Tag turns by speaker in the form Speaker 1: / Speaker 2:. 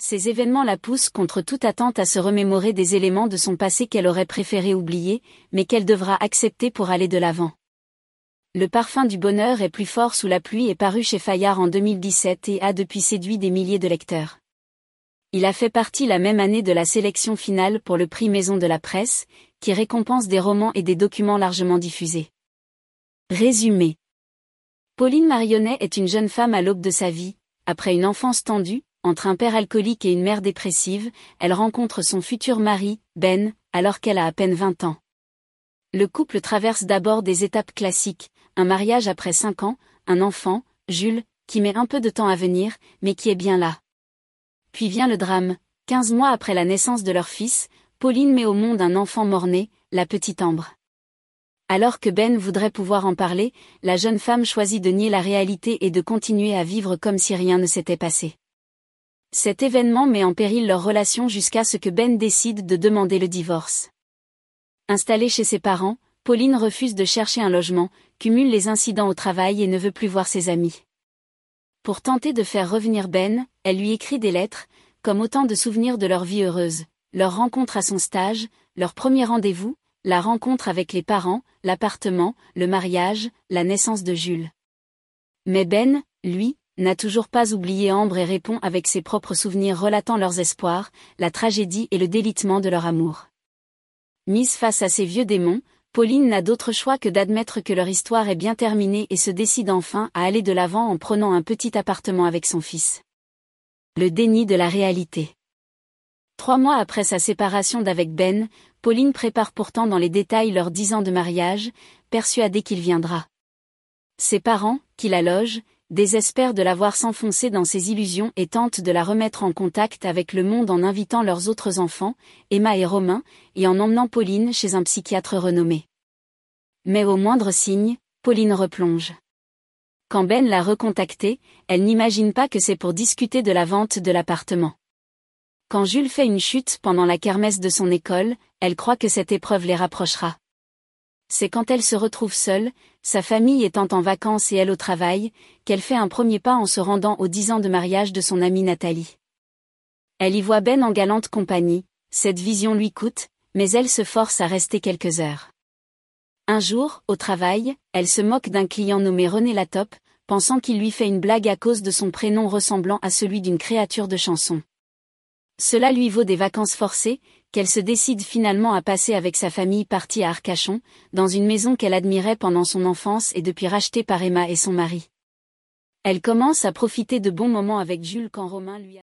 Speaker 1: Ces événements la poussent contre toute attente à se remémorer des éléments de son passé qu'elle aurait préféré oublier, mais qu'elle devra accepter pour aller de l'avant. Le parfum du bonheur est plus fort sous la pluie est paru chez Fayard en 2017 et a depuis séduit des milliers de lecteurs. Il a fait partie la même année de la sélection finale pour le prix Maison de la Presse, qui récompense des romans et des documents largement diffusés. Résumé. Pauline Marionnet est une jeune femme à l'aube de sa vie. Après une enfance tendue, entre un père alcoolique et une mère dépressive, elle rencontre son futur mari, Ben, alors qu'elle a à peine 20 ans. Le couple traverse d'abord des étapes classiques, un mariage après 5 ans, un enfant, Jules, qui met un peu de temps à venir, mais qui est bien là. Puis vient le drame. 15 mois après la naissance de leur fils, Pauline met au monde un enfant mort-né, la petite Ambre. Alors que Ben voudrait pouvoir en parler, la jeune femme choisit de nier la réalité et de continuer à vivre comme si rien ne s'était passé. Cet événement met en péril leur relation jusqu'à ce que Ben décide de demander le divorce. Installée chez ses parents, Pauline refuse de chercher un logement, cumule les incidents au travail et ne veut plus voir ses amis. Pour tenter de faire revenir Ben, elle lui écrit des lettres, comme autant de souvenirs de leur vie heureuse, leur rencontre à son stage, leur premier rendez-vous, la rencontre avec les parents, l'appartement, le mariage, la naissance de Jules. Mais Ben, lui, n'a toujours pas oublié Ambre et répond avec ses propres souvenirs relatant leurs espoirs, la tragédie et le délitement de leur amour. Mise face à ces vieux démons, Pauline n'a d'autre choix que d'admettre que leur histoire est bien terminée et se décide enfin à aller de l'avant en prenant un petit appartement avec son fils. Le déni de la réalité. 3 mois après sa séparation d'avec Ben, Pauline prépare pourtant dans les détails leurs 10 ans de mariage, persuadée qu'il viendra. Ses parents, qui la logent, désespèrent de la voir s'enfoncer dans ses illusions et tentent de la remettre en contact avec le monde en invitant leurs autres enfants, Emma et Romain, et en emmenant Pauline chez un psychiatre renommé. Mais au moindre signe, Pauline replonge. Quand Ben l'a recontactée, elle n'imagine pas que c'est pour discuter de la vente de l'appartement. Quand Jules fait une chute pendant la kermesse de son école, elle croit que cette épreuve les rapprochera. C'est quand elle se retrouve seule, sa famille étant en vacances et elle au travail, qu'elle fait un premier pas en se rendant aux 10 ans de mariage de son amie Nathalie. Elle y voit Ben en galante compagnie, cette vision lui coûte, mais elle se force à rester quelques heures. Un jour, au travail, elle se moque d'un client nommé René Latope, pensant qu'il lui fait une blague à cause de son prénom ressemblant à celui d'une créature de chanson. Cela lui vaut des vacances forcées, qu'elle se décide finalement à passer avec sa famille partie à Arcachon, dans une maison qu'elle admirait pendant son enfance et depuis rachetée par Emma et son mari. Elle commence à profiter de bons moments avec Jules quand Romain lui